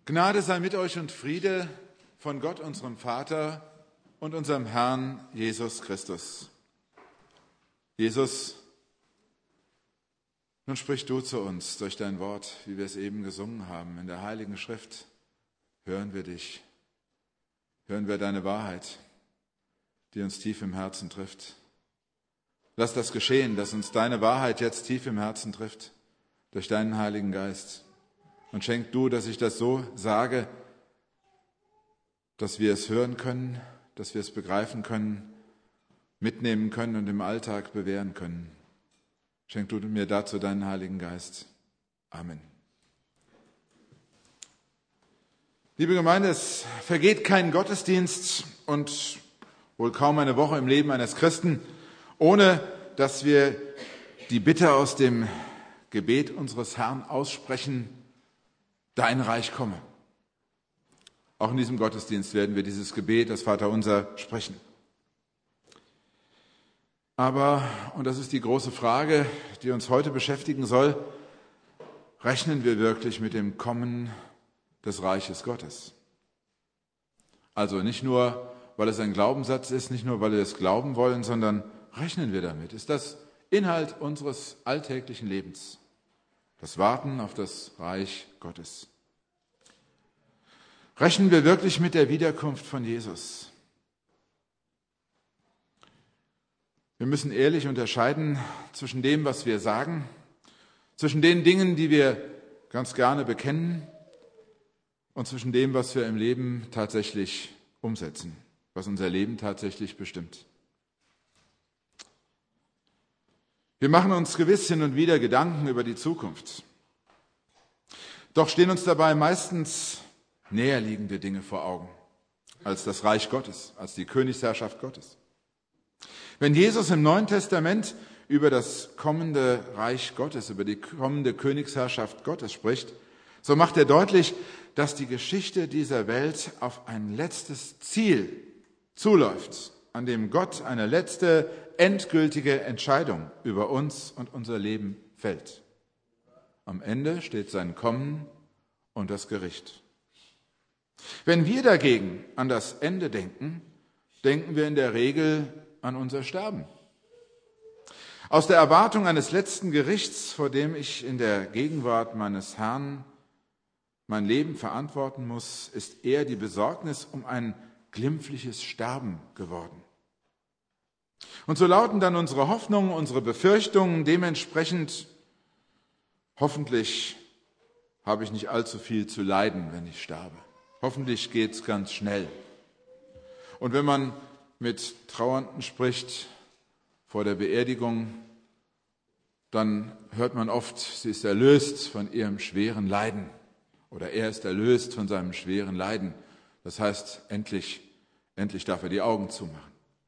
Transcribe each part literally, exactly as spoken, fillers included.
Gnade sei mit euch und Friede von Gott, unserem Vater und unserem Herrn Jesus Christus. Jesus, nun sprich du zu uns durch dein Wort, wie wir es eben gesungen haben. In der Heiligen Schrift hören wir dich, hören wir deine Wahrheit, die uns tief im Herzen trifft. Lass das geschehen, dass uns deine Wahrheit jetzt tief im Herzen trifft, durch deinen Heiligen Geist. Und schenk du, dass ich das so sage, dass wir es hören können, dass wir es begreifen können, mitnehmen können und im Alltag bewähren können. Schenk du mir dazu deinen Heiligen Geist. Amen. Liebe Gemeinde, es vergeht kein Gottesdienst und wohl kaum eine Woche im Leben eines Christen, ohne dass wir die Bitte aus dem Gebet unseres Herrn aussprechen: Dein Reich komme. Auch in diesem Gottesdienst werden wir dieses Gebet, das Vaterunser, sprechen. Aber, und das ist die große Frage, die uns heute beschäftigen soll, rechnen wir wirklich mit dem Kommen des Reiches Gottes? Also nicht nur, weil es ein Glaubenssatz ist, nicht nur, weil wir es glauben wollen, sondern rechnen wir damit? Ist das Inhalt unseres alltäglichen Lebens? Das Warten auf das Reich Gottes. Rechnen wir wirklich mit der Wiederkunft von Jesus? Wir müssen ehrlich unterscheiden zwischen dem, was wir sagen, zwischen den Dingen, die wir ganz gerne bekennen, und zwischen dem, was wir im Leben tatsächlich umsetzen, was unser Leben tatsächlich bestimmt. Wir machen uns gewiss hin und wieder Gedanken über die Zukunft. Doch stehen uns dabei meistens näherliegende Dinge vor Augen als das Reich Gottes, als die Königsherrschaft Gottes. Wenn Jesus im Neuen Testament über das kommende Reich Gottes, über die kommende Königsherrschaft Gottes spricht, so macht er deutlich, dass die Geschichte dieser Welt auf ein letztes Ziel zuläuft, an dem Gott eine letzte, endgültige Entscheidung über uns und unser Leben fällt. Am Ende steht sein Kommen und das Gericht. Wenn wir dagegen an das Ende denken, denken wir in der Regel an unser Sterben. Aus der Erwartung eines letzten Gerichts, vor dem ich in der Gegenwart meines Herrn mein Leben verantworten muss, ist eher die Besorgnis um ein glimpfliches Sterben geworden. Und so lauten dann unsere Hoffnungen, unsere Befürchtungen dementsprechend: Hoffentlich habe ich nicht allzu viel zu leiden, wenn ich sterbe. Hoffentlich geht's ganz schnell. Und wenn man mit Trauernden spricht vor der Beerdigung, dann hört man oft, sie ist erlöst von ihrem schweren Leiden oder er ist erlöst von seinem schweren Leiden. Das heißt, endlich, endlich darf er die Augen zumachen.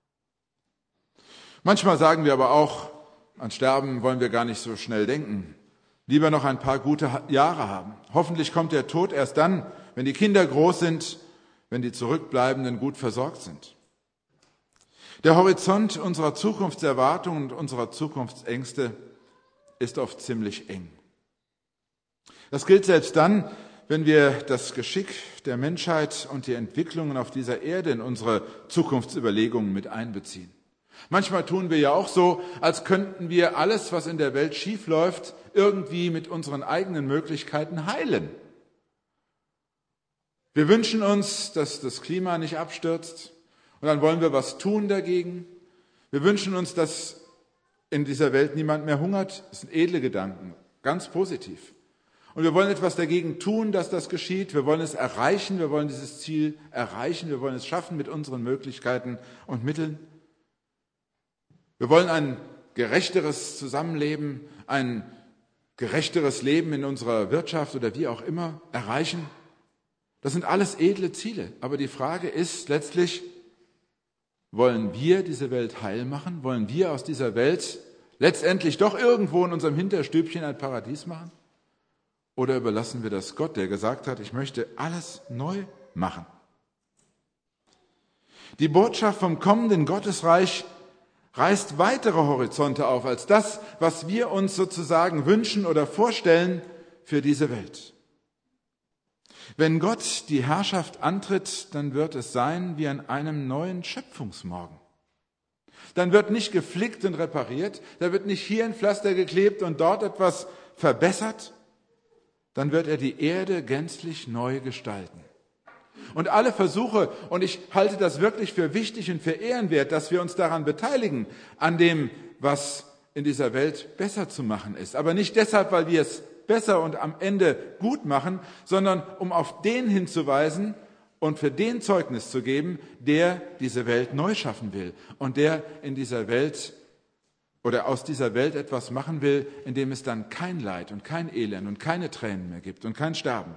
Manchmal sagen wir aber auch, an Sterben wollen wir gar nicht so schnell denken. Lieber noch ein paar gute Jahre haben. Hoffentlich kommt der Tod erst dann, wenn die Kinder groß sind, wenn die Zurückbleibenden gut versorgt sind. Der Horizont unserer Zukunftserwartungen und unserer Zukunftsängste ist oft ziemlich eng. Das gilt selbst dann, wenn wir das Geschick der Menschheit und die Entwicklungen auf dieser Erde in unsere Zukunftsüberlegungen mit einbeziehen. Manchmal tun wir ja auch so, als könnten wir alles, was in der Welt schiefläuft, irgendwie mit unseren eigenen Möglichkeiten heilen. Wir wünschen uns, dass das Klima nicht abstürzt, und dann wollen wir was tun dagegen. Wir wünschen uns, dass in dieser Welt niemand mehr hungert. Das sind edle Gedanken, ganz positiv. Und wir wollen etwas dagegen tun, dass das geschieht. Wir wollen es erreichen, wir wollen dieses Ziel erreichen, wir wollen es schaffen mit unseren Möglichkeiten und Mitteln. Wir wollen ein gerechteres Zusammenleben, ein gerechteres Leben in unserer Wirtschaft oder wie auch immer erreichen. Das sind alles edle Ziele. Aber die Frage ist letztlich: Wollen wir diese Welt heil machen? Wollen wir aus dieser Welt letztendlich doch irgendwo in unserem Hinterstübchen ein Paradies machen? Oder überlassen wir das Gott, der gesagt hat, ich möchte alles neu machen? Die Botschaft vom kommenden Gottesreich reißt weitere Horizonte auf als das, was wir uns sozusagen wünschen oder vorstellen für diese Welt. Wenn Gott die Herrschaft antritt, dann wird es sein wie an einem neuen Schöpfungsmorgen. Dann wird nicht geflickt und repariert, da wird nicht hier ein Pflaster geklebt und dort etwas verbessert. Dann wird er die Erde gänzlich neu gestalten. Und alle Versuche, und ich halte das wirklich für wichtig und für ehrenwert, dass wir uns daran beteiligen, an dem, was in dieser Welt besser zu machen ist. Aber nicht deshalb, weil wir es besser und am Ende gut machen, sondern um auf den hinzuweisen und für den Zeugnis zu geben, der diese Welt neu schaffen will und der in dieser Welt oder aus dieser Welt etwas machen will, in dem es dann kein Leid und kein Elend und keine Tränen mehr gibt und kein Sterben.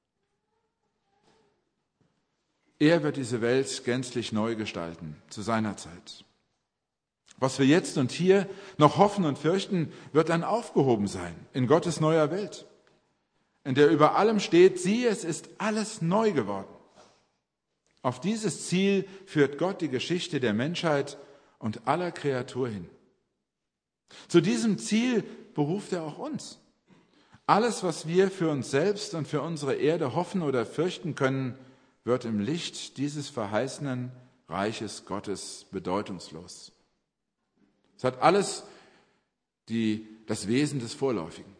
Er wird diese Welt gänzlich neu gestalten, zu seiner Zeit. Was wir jetzt und hier noch hoffen und fürchten, wird dann aufgehoben sein in Gottes neuer Welt, in der über allem steht, siehe, es ist alles neu geworden. Auf dieses Ziel führt Gott die Geschichte der Menschheit und aller Kreatur hin. Zu diesem Ziel beruft er auch uns. Alles, was wir für uns selbst und für unsere Erde hoffen oder fürchten können, wird im Licht dieses verheißenen Reiches Gottes bedeutungslos. Es hat alles die, das Wesen des Vorläufigen.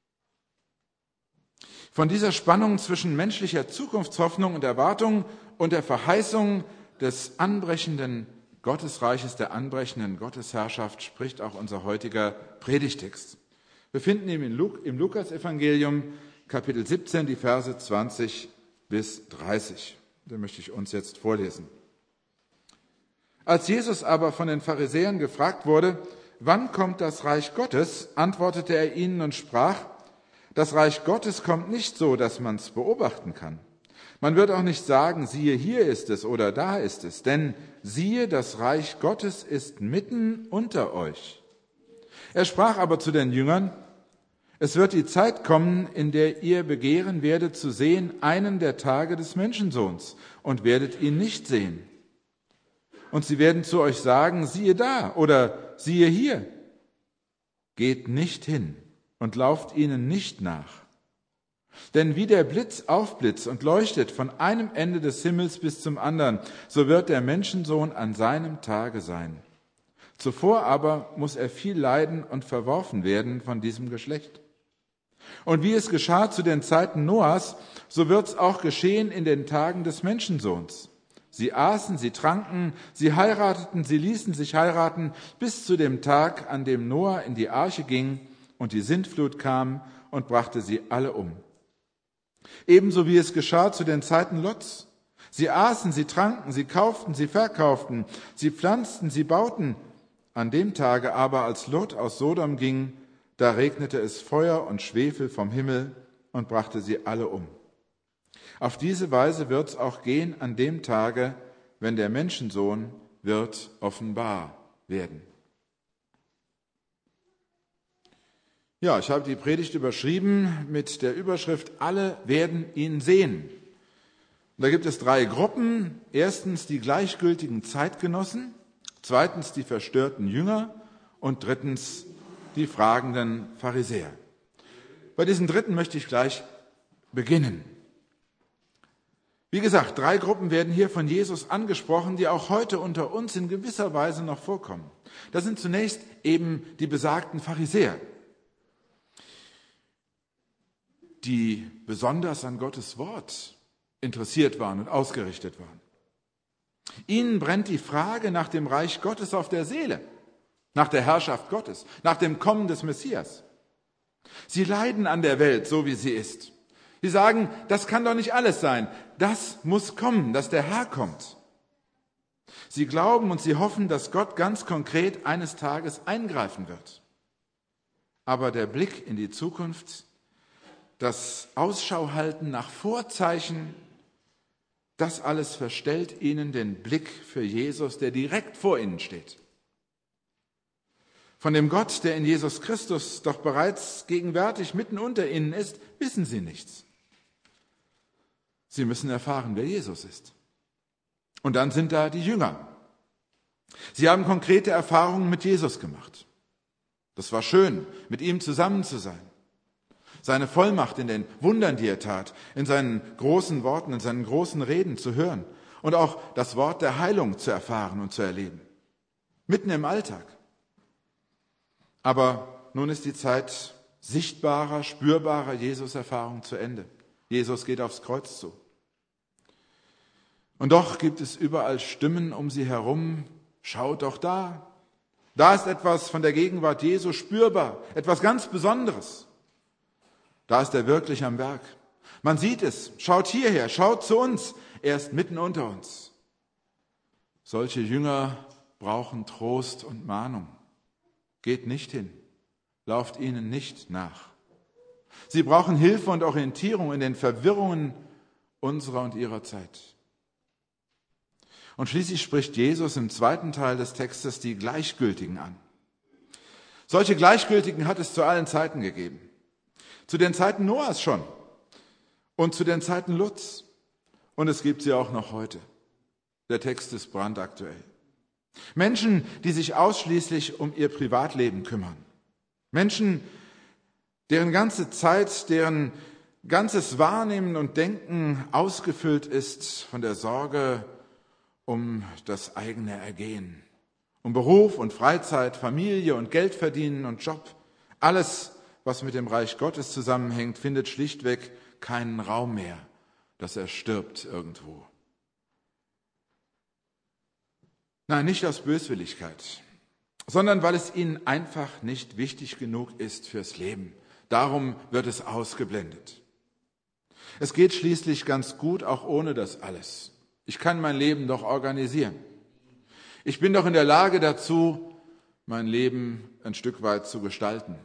Von dieser Spannung zwischen menschlicher Zukunftshoffnung und Erwartung und der Verheißung des anbrechenden Gottesreiches, der anbrechenden Gottesherrschaft spricht auch unser heutiger Predigtext. Wir finden ihn im Lukas-Evangelium, Kapitel siebzehn, die Verse zwanzig bis dreißig. Den möchte ich uns jetzt vorlesen. Als Jesus aber von den Pharisäern gefragt wurde, wann kommt das Reich Gottes, antwortete er ihnen und sprach, das Reich Gottes kommt nicht so, dass man es beobachten kann. Man wird auch nicht sagen, siehe, hier ist es oder da ist es, denn siehe, das Reich Gottes ist mitten unter euch. Er sprach aber zu den Jüngern, es wird die Zeit kommen, in der ihr begehren werdet zu sehen einen der Tage des Menschensohns und werdet ihn nicht sehen. Und sie werden zu euch sagen, siehe da oder siehe hier. Geht nicht hin und lauft ihnen nicht nach. Denn wie der Blitz aufblitzt und leuchtet von einem Ende des Himmels bis zum anderen, so wird der Menschensohn an seinem Tage sein. Zuvor aber muss er viel leiden und verworfen werden von diesem Geschlecht. Und wie es geschah zu den Zeiten Noahs, so wird es auch geschehen in den Tagen des Menschensohns. Sie aßen, sie tranken, sie heirateten, sie ließen sich heiraten, bis zu dem Tag, an dem Noah in die Arche ging und die Sintflut kam und brachte sie alle um. Ebenso wie es geschah zu den Zeiten Lots. Sie aßen, sie tranken, sie kauften, sie verkauften, sie pflanzten, sie bauten. An dem Tage aber, als Lot aus Sodom ging, da regnete es Feuer und Schwefel vom Himmel und brachte sie alle um. Auf diese Weise wird es auch gehen an dem Tage, wenn der Menschensohn wird offenbar werden. Ja, ich habe die Predigt überschrieben mit der Überschrift, alle werden ihn sehen. Und da gibt es drei Gruppen. Erstens die gleichgültigen Zeitgenossen, zweitens die verstörten Jünger und drittens die fragenden Pharisäer. Bei diesen dritten möchte ich gleich beginnen. Wie gesagt, drei Gruppen werden hier von Jesus angesprochen, die auch heute unter uns in gewisser Weise noch vorkommen. Das sind zunächst eben die besagten Pharisäer, die besonders an Gottes Wort interessiert waren und ausgerichtet waren. Ihnen brennt die Frage nach dem Reich Gottes auf der Seele, nach der Herrschaft Gottes, nach dem Kommen des Messias. Sie leiden an der Welt, so wie sie ist. Sie sagen, das kann doch nicht alles sein. Das muss kommen, dass der Herr kommt. Sie glauben und sie hoffen, dass Gott ganz konkret eines Tages eingreifen wird. Aber der Blick in die Zukunft, das Ausschauhalten nach Vorzeichen, das alles verstellt ihnen den Blick für Jesus, der direkt vor ihnen steht. Von dem Gott, der in Jesus Christus doch bereits gegenwärtig mitten unter ihnen ist, wissen sie nichts. Sie müssen erfahren, wer Jesus ist. Und dann sind da die Jünger. Sie haben konkrete Erfahrungen mit Jesus gemacht. Das war schön, mit ihm zusammen zu sein. seine Vollmacht in den Wundern, die er tat, in seinen großen Worten, in seinen großen Reden zu hören und auch das Wort der Heilung zu erfahren und zu erleben. Mitten im Alltag. Aber nun ist die Zeit sichtbarer, spürbarer Jesus-Erfahrung zu Ende. Jesus geht aufs Kreuz zu. Und doch gibt es überall Stimmen um sie herum. Schaut doch da. Da ist etwas von der Gegenwart Jesu spürbar, etwas ganz Besonderes. Da ist er wirklich am Werk. Man sieht es. Schaut hierher, schaut zu uns. Er ist mitten unter uns. Solche Jünger brauchen Trost und Mahnung. Geht nicht hin. Lauft ihnen nicht nach. Sie brauchen Hilfe und Orientierung in den Verwirrungen unserer und ihrer Zeit. Und schließlich spricht Jesus im zweiten Teil des Textes die Gleichgültigen an. Solche Gleichgültigen hat es zu allen Zeiten gegeben. Zu den Zeiten Noahs schon und zu den Zeiten Lots. Und es gibt sie auch noch heute. Der Text ist brandaktuell. Menschen, die sich ausschließlich um ihr Privatleben kümmern. Menschen, deren ganze Zeit, deren ganzes Wahrnehmen und Denken ausgefüllt ist von der Sorge um das eigene Ergehen, um Beruf und Freizeit, Familie und Geld verdienen und Job. Alles, was mit dem Reich Gottes zusammenhängt, findet schlichtweg keinen Raum mehr, dass er stirbt irgendwo. Nein, nicht aus Böswilligkeit, sondern weil es ihnen einfach nicht wichtig genug ist fürs Leben. Darum wird es ausgeblendet. Es geht schließlich ganz gut auch ohne das alles. Ich kann mein Leben doch organisieren. Ich bin doch in der Lage dazu, mein Leben ein Stück weit zu gestalten.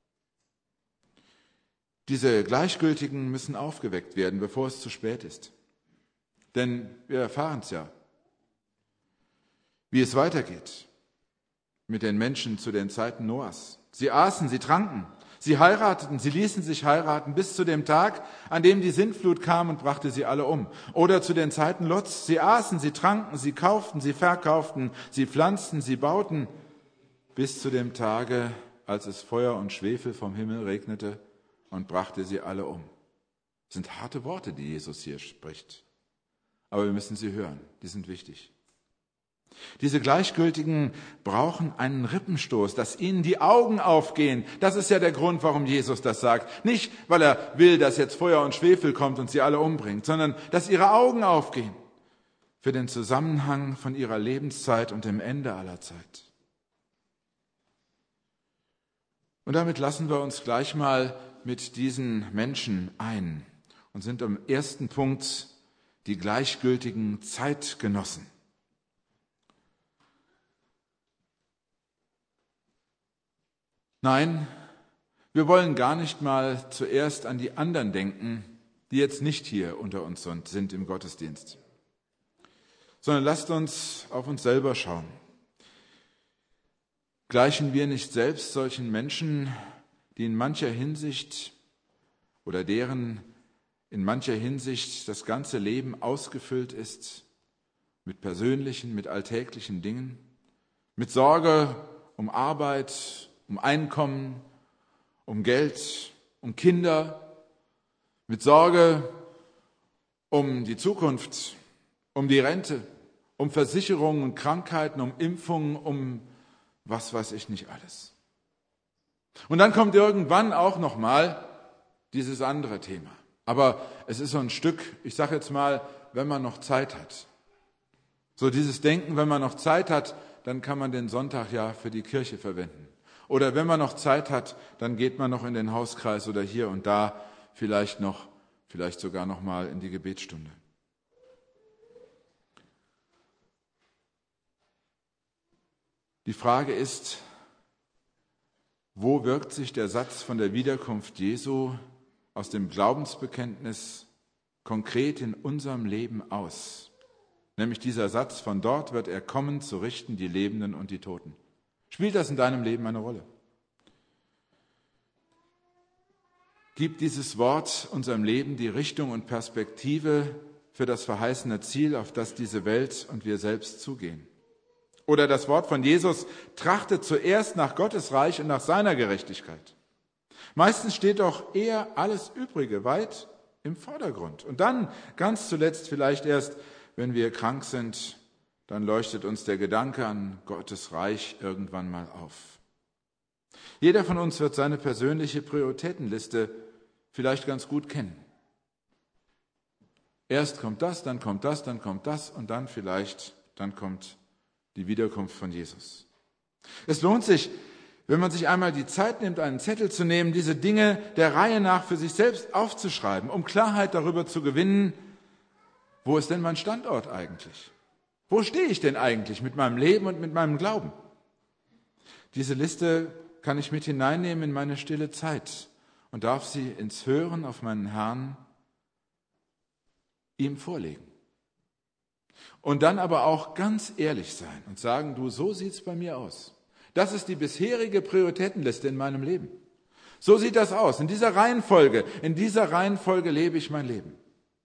Diese Gleichgültigen müssen aufgeweckt werden, bevor es zu spät ist. Denn wir erfahren es ja, wie es weitergeht mit den Menschen zu den Zeiten Noahs. Sie aßen, sie tranken, sie heirateten, sie ließen sich heiraten bis zu dem Tag, an dem die Sintflut kam und brachte sie alle um. Oder zu den Zeiten Lots. Sie aßen, sie tranken, sie kauften, sie verkauften, sie pflanzten, sie bauten, bis zu dem Tage, als es Feuer und Schwefel vom Himmel regnete und brachte sie alle um. Das sind harte Worte, die Jesus hier spricht. Aber wir müssen sie hören, die sind wichtig. Diese Gleichgültigen brauchen einen Rippenstoß, dass ihnen die Augen aufgehen. Das ist ja der Grund, warum Jesus das sagt. Nicht, weil er will, dass jetzt Feuer und Schwefel kommt und sie alle umbringt, sondern dass ihre Augen aufgehen für den Zusammenhang von ihrer Lebenszeit und dem Ende aller Zeit. Und damit lassen wir uns gleich mal mit diesen Menschen ein und sind am ersten Punkt die gleichgültigen Zeitgenossen. Nein, wir wollen gar nicht mal zuerst an die anderen denken, die jetzt nicht hier unter uns sind im Gottesdienst, sondern lasst uns auf uns selber schauen. Gleichen wir nicht selbst solchen Menschen, die in mancher Hinsicht oder deren in mancher Hinsicht das ganze Leben ausgefüllt ist mit persönlichen, mit alltäglichen Dingen, mit Sorge um Arbeit, um Einkommen, um Geld, um Kinder, mit Sorge um die Zukunft, um die Rente, um Versicherungen und Krankheiten, um Impfungen, um was weiß ich nicht alles. Und dann kommt irgendwann auch nochmal dieses andere Thema. Aber es ist so ein Stück, ich sage jetzt mal, wenn man noch Zeit hat. So dieses Denken, wenn man noch Zeit hat, dann kann man den Sonntag ja für die Kirche verwenden. Oder wenn man noch Zeit hat, dann geht man noch in den Hauskreis oder hier und da vielleicht noch, vielleicht sogar noch mal in die Gebetsstunde. Die Frage ist, wo wirkt sich der Satz von der Wiederkunft Jesu aus dem Glaubensbekenntnis konkret in unserem Leben aus? Nämlich dieser Satz, von dort wird er kommen, zu richten die Lebenden und die Toten. Spielt das in deinem Leben eine Rolle? Gibt dieses Wort unserem Leben die Richtung und Perspektive für das verheißene Ziel, auf das diese Welt und wir selbst zugehen? Oder das Wort von Jesus, trachtet zuerst nach Gottes Reich und nach seiner Gerechtigkeit. Meistens steht doch eher alles Übrige weit im Vordergrund. Und dann, ganz zuletzt vielleicht erst, wenn wir krank sind, dann leuchtet uns der Gedanke an Gottes Reich irgendwann mal auf. Jeder von uns wird seine persönliche Prioritätenliste vielleicht ganz gut kennen. Erst kommt das, dann kommt das, dann kommt das und dann vielleicht, dann kommt die Wiederkunft von Jesus. Es lohnt sich, wenn man sich einmal die Zeit nimmt, einen Zettel zu nehmen, diese Dinge der Reihe nach für sich selbst aufzuschreiben, um Klarheit darüber zu gewinnen, wo ist denn mein Standort eigentlich? Wo stehe ich denn eigentlich mit meinem Leben und mit meinem Glauben? Diese Liste kann ich mit hineinnehmen in meine stille Zeit und darf sie ins Hören auf meinen Herrn ihm vorlegen. Und dann aber auch ganz ehrlich sein und sagen, du, so sieht's bei mir aus. Das ist die bisherige Prioritätenliste in meinem Leben. So sieht das aus. In dieser Reihenfolge, in dieser Reihenfolge lebe ich mein Leben.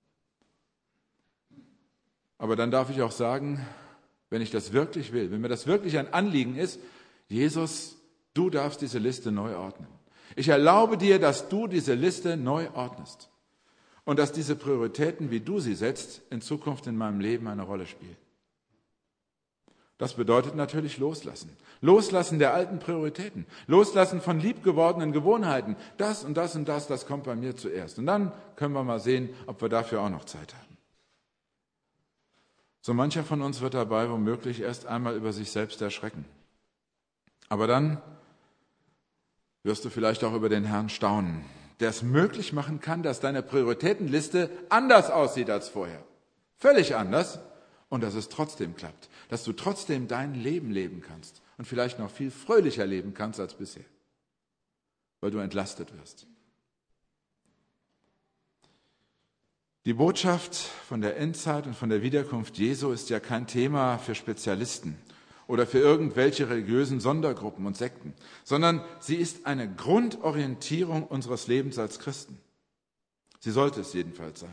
Aber dann darf ich auch sagen, wenn ich das wirklich will, wenn mir das wirklich ein Anliegen ist, Jesus, du darfst diese Liste neu ordnen. Ich erlaube dir, dass du diese Liste neu ordnest. Und dass diese Prioritäten, wie du sie setzt, in Zukunft in meinem Leben eine Rolle spielen. Das bedeutet natürlich loslassen. Loslassen der alten Prioritäten. Loslassen von liebgewordenen Gewohnheiten. Das und das und das, das kommt bei mir zuerst. Und dann können wir mal sehen, ob wir dafür auch noch Zeit haben. So mancher von uns wird dabei womöglich erst einmal über sich selbst erschrecken. Aber dann wirst du vielleicht auch über den Herrn staunen, der es möglich machen kann, dass deine Prioritätenliste anders aussieht als vorher. Völlig anders. Und dass es trotzdem klappt. Dass du trotzdem dein Leben leben kannst. Und vielleicht noch viel fröhlicher leben kannst als bisher. Weil du entlastet wirst. Die Botschaft von der Endzeit und von der Wiederkunft Jesu ist ja kein Thema für Spezialisten oder für irgendwelche religiösen Sondergruppen und Sekten, sondern sie ist eine Grundorientierung unseres Lebens als Christen. Sie sollte es jedenfalls sein.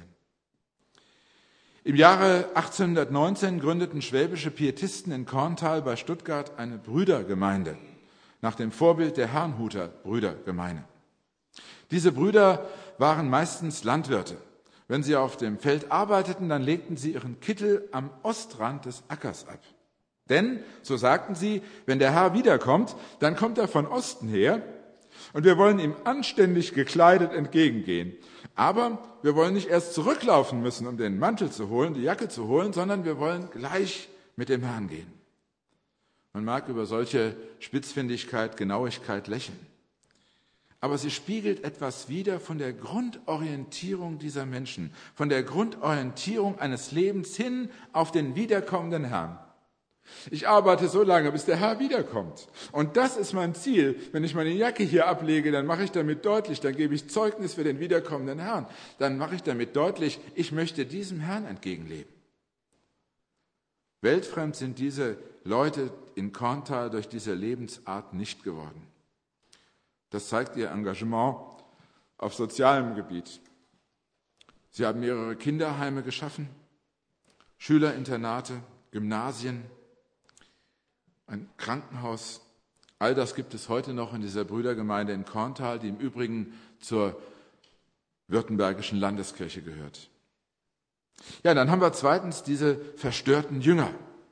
Im Jahre achtzehnhundertneunzehn gründeten schwäbische Pietisten in Korntal bei Stuttgart eine Brüdergemeinde, nach dem Vorbild der Herrnhuter Brüdergemeinde. Diese Brüder waren meistens Landwirte. Wenn sie auf dem Feld arbeiteten, dann legten sie ihren Kittel am Ostrand des Ackers ab. Denn, so sagten sie, wenn der Herr wiederkommt, dann kommt er von Osten her und wir wollen ihm anständig gekleidet entgegengehen. Aber wir wollen nicht erst zurücklaufen müssen, um den Mantel zu holen, die Jacke zu holen, sondern wir wollen gleich mit dem Herrn gehen. Man mag über solche Spitzfindigkeit, Genauigkeit lächeln. Aber sie spiegelt etwas wider von der Grundorientierung dieser Menschen, von der Grundorientierung eines Lebens hin auf den wiederkommenden Herrn. Ich arbeite so lange, bis der Herr wiederkommt. Und das ist mein Ziel. Wenn ich meine Jacke hier ablege, dann mache ich damit deutlich, dann gebe ich Zeugnis für den wiederkommenden Herrn. Dann mache ich damit deutlich, ich möchte diesem Herrn entgegenleben. Weltfremd sind diese Leute in Korntal durch diese Lebensart nicht geworden. Das zeigt ihr Engagement auf sozialem Gebiet. Sie haben mehrere Kinderheime geschaffen, Schülerinternate, Gymnasien, ein Krankenhaus. All das gibt es heute noch in dieser Brüdergemeinde in Korntal, die im Übrigen zur württembergischen Landeskirche gehört. Ja, dann haben wir zweitens diese verstörten Jünger.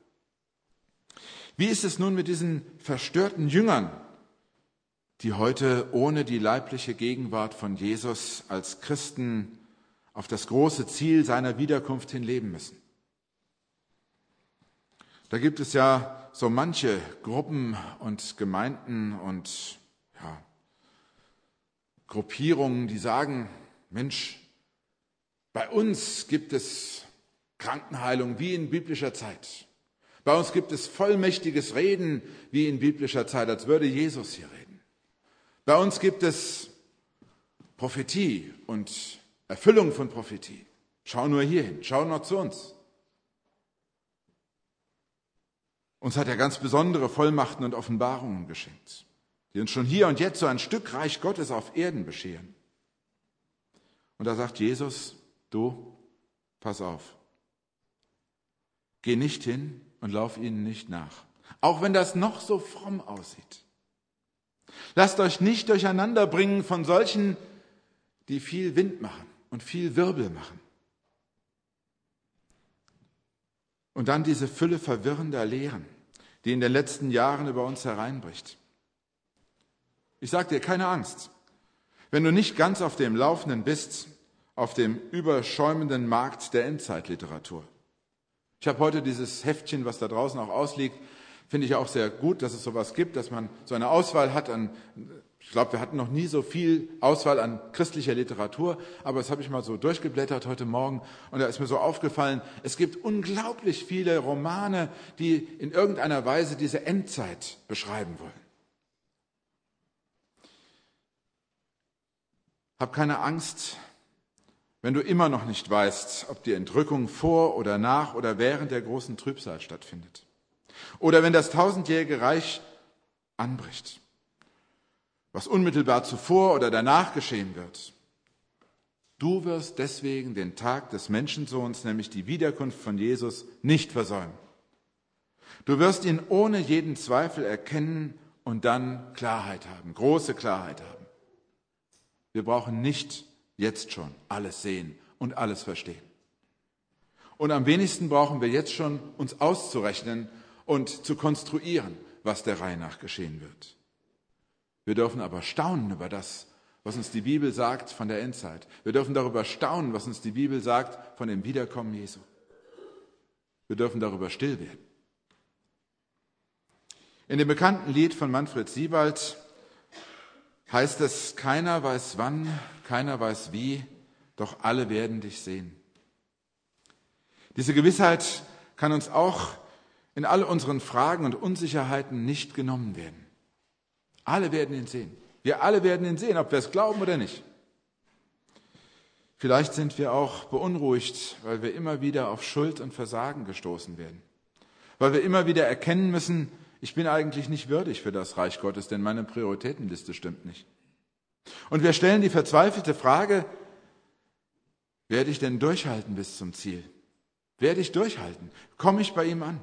Wie ist es nun mit diesen verstörten Jüngern, die heute ohne die leibliche Gegenwart von Jesus als Christen auf das große Ziel seiner Wiederkunft hin leben müssen? Da gibt es ja so manche Gruppen und Gemeinden und ja, Gruppierungen, die sagen, Mensch, bei uns gibt es Krankenheilung wie in biblischer Zeit. Bei uns gibt es vollmächtiges Reden wie in biblischer Zeit, als würde Jesus hier reden. Bei uns gibt es Prophetie und Erfüllung von Prophetie. Schau nur hierhin, schau nur zu uns. Uns hat er ganz besondere Vollmachten und Offenbarungen geschenkt, die uns schon hier und jetzt so ein Stück Reich Gottes auf Erden bescheren. Und da sagt Jesus, du, pass auf, geh nicht hin und lauf ihnen nicht nach, auch wenn das noch so fromm aussieht. Lasst euch nicht durcheinander bringen von solchen, die viel Wind machen und viel Wirbel machen. Und dann diese Fülle verwirrender Lehren, die in den letzten Jahren über uns hereinbricht. Ich sage dir, keine Angst. Wenn du nicht ganz auf dem Laufenden bist, auf dem überschäumenden Markt der Endzeitliteratur. Ich habe heute dieses Heftchen, was da draußen auch ausliegt, finde ich auch sehr gut, dass es sowas gibt, dass man so eine Auswahl hat an, ich glaube, wir hatten noch nie so viel Auswahl an christlicher Literatur, aber das habe ich mal so durchgeblättert heute Morgen und da ist mir so aufgefallen, es gibt unglaublich viele Romane, die in irgendeiner Weise diese Endzeit beschreiben wollen. Hab keine Angst, wenn du immer noch nicht weißt, ob die Entrückung vor oder nach oder während der großen Trübsal stattfindet. Oder wenn das tausendjährige Reich anbricht, was unmittelbar zuvor oder danach geschehen wird. Du wirst deswegen den Tag des Menschensohns, nämlich die Wiederkunft von Jesus, nicht versäumen. Du wirst ihn ohne jeden Zweifel erkennen und dann Klarheit haben, große Klarheit haben. Wir brauchen nicht jetzt schon alles sehen und alles verstehen. Und am wenigsten brauchen wir jetzt schon, uns auszurechnen und zu konstruieren, was der Reihe nach geschehen wird. Wir dürfen aber staunen über das, was uns die Bibel sagt von der Endzeit. Wir dürfen darüber staunen, was uns die Bibel sagt von dem Wiederkommen Jesu. Wir dürfen darüber still werden. In dem bekannten Lied von Manfred Siebald heißt es, keiner weiß wann, keiner weiß wie, doch alle werden dich sehen. Diese Gewissheit kann uns auch in all unseren Fragen und Unsicherheiten nicht genommen werden. Alle werden ihn sehen. Wir alle werden ihn sehen, ob wir es glauben oder nicht. Vielleicht sind wir auch beunruhigt, weil wir immer wieder auf Schuld und Versagen gestoßen werden. Weil wir immer wieder erkennen müssen, ich bin eigentlich nicht würdig für das Reich Gottes, denn meine Prioritätenliste stimmt nicht. Und wir stellen die verzweifelte Frage, werde ich denn durchhalten bis zum Ziel? Werde ich durchhalten? Komme ich bei ihm an?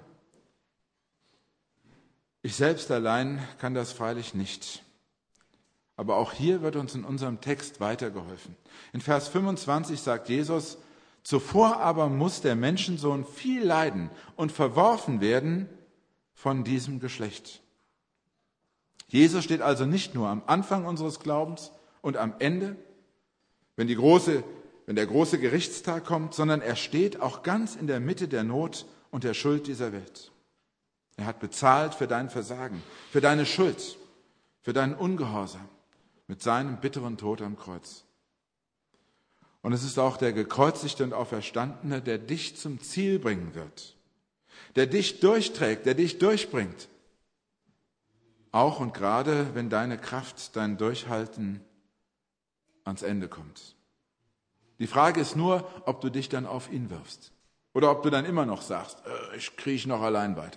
Ich selbst allein kann das freilich nicht. Aber auch hier wird uns in unserem Text weitergeholfen. In Vers fünfundzwanzig sagt Jesus, zuvor aber muss der Menschensohn viel leiden und verworfen werden von diesem Geschlecht. Jesus steht also nicht nur am Anfang unseres Glaubens und am Ende, wenn, die große, wenn der große Gerichtstag kommt, sondern er steht auch ganz in der Mitte der Not und der Schuld dieser Welt. Er hat bezahlt für dein Versagen, für deine Schuld, für deinen Ungehorsam mit seinem bitteren Tod am Kreuz. Und es ist auch der gekreuzigte und Auferstandene, der dich zum Ziel bringen wird, der dich durchträgt, der dich durchbringt. Auch und gerade, wenn deine Kraft, dein Durchhalten ans Ende kommt. Die Frage ist nur, ob du dich dann auf ihn wirfst oder ob du dann immer noch sagst, äh, ich kriege noch allein weiter.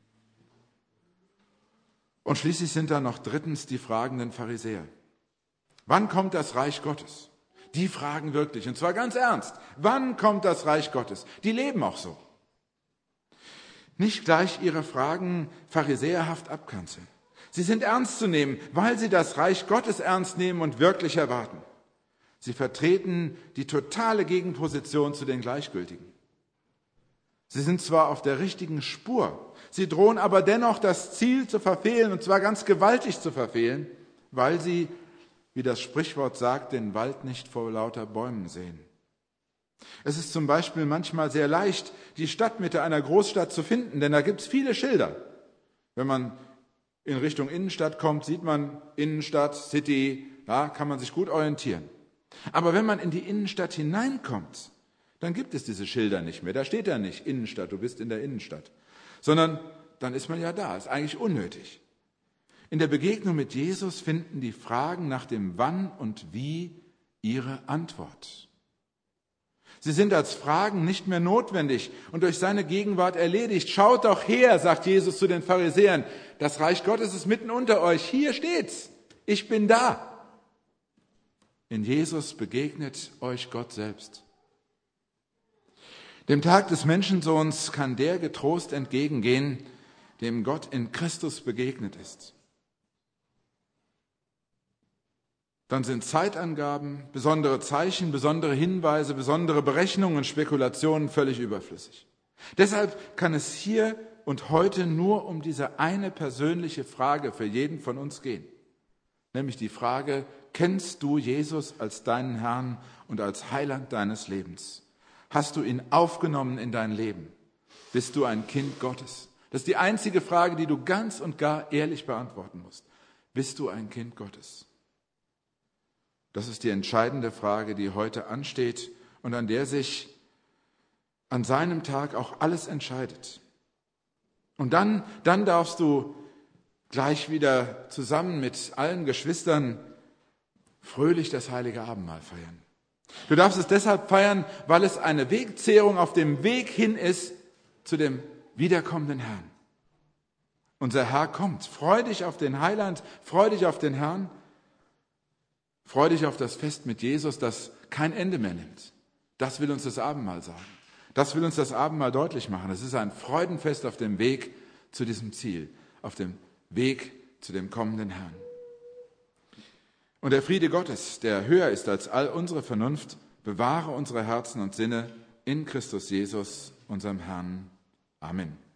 Und schließlich sind da noch drittens die fragenden Pharisäer. Wann kommt das Reich Gottes? Die fragen wirklich, und zwar ganz ernst. Wann kommt das Reich Gottes? Die leben auch so. Nicht gleich ihre Fragen pharisäerhaft abkanzeln. Sie sind ernst zu nehmen, weil sie das Reich Gottes ernst nehmen und wirklich erwarten. Sie vertreten die totale Gegenposition zu den Gleichgültigen. Sie sind zwar auf der richtigen Spur, sie drohen aber dennoch das Ziel zu verfehlen, und zwar ganz gewaltig zu verfehlen, weil sie, wie das Sprichwort sagt, den Wald nicht vor lauter Bäumen sehen. Es ist zum Beispiel manchmal sehr leicht, die Stadtmitte einer Großstadt zu finden, denn da gibt es viele Schilder. Wenn man in Richtung Innenstadt kommt, sieht man Innenstadt, City, da kann man sich gut orientieren. Aber wenn man in die Innenstadt hineinkommt, dann gibt es diese Schilder nicht mehr. Da steht da nicht Innenstadt, du bist in der Innenstadt, sondern dann ist man ja da, ist eigentlich unnötig. In der Begegnung mit Jesus finden die Fragen nach dem Wann und Wie ihre Antwort. Sie sind als Fragen nicht mehr notwendig und durch seine Gegenwart erledigt. Schaut doch her, sagt Jesus zu den Pharisäern, das Reich Gottes ist mitten unter euch. Hier steht's, ich bin da. In Jesus begegnet euch Gott selbst. Dem Tag des Menschensohns kann der getrost entgegengehen, dem Gott in Christus begegnet ist. dann sind Zeitangaben, besondere Zeichen, besondere Hinweise, besondere Berechnungen und Spekulationen völlig überflüssig. Deshalb kann es hier und heute nur um diese eine persönliche Frage für jeden von uns gehen. Nämlich die Frage, kennst du Jesus als deinen Herrn und als Heiland deines Lebens? Hast du ihn aufgenommen in dein Leben? Bist du ein Kind Gottes? Das ist die einzige Frage, die du ganz und gar ehrlich beantworten musst. Bist du ein Kind Gottes? Das ist die entscheidende Frage, die heute ansteht und an der sich an seinem Tag auch alles entscheidet. Und dann, dann darfst du gleich wieder zusammen mit allen Geschwistern fröhlich das heilige Abendmahl feiern. Du darfst es deshalb feiern, weil es eine Wegzehrung auf dem Weg hin ist zu dem wiederkommenden Herrn. Unser Herr kommt. Freu dich auf den Heiland, freu dich auf den Herrn, freu dich auf das Fest mit Jesus, das kein Ende mehr nimmt. Das will uns das Abendmahl sagen. Das will uns das Abendmahl deutlich machen. Es ist ein Freudenfest auf dem Weg zu diesem Ziel, auf dem Weg zu dem kommenden Herrn. Und der Friede Gottes, der höher ist als all unsere Vernunft, bewahre unsere Herzen und Sinne in Christus Jesus, unserem Herrn. Amen.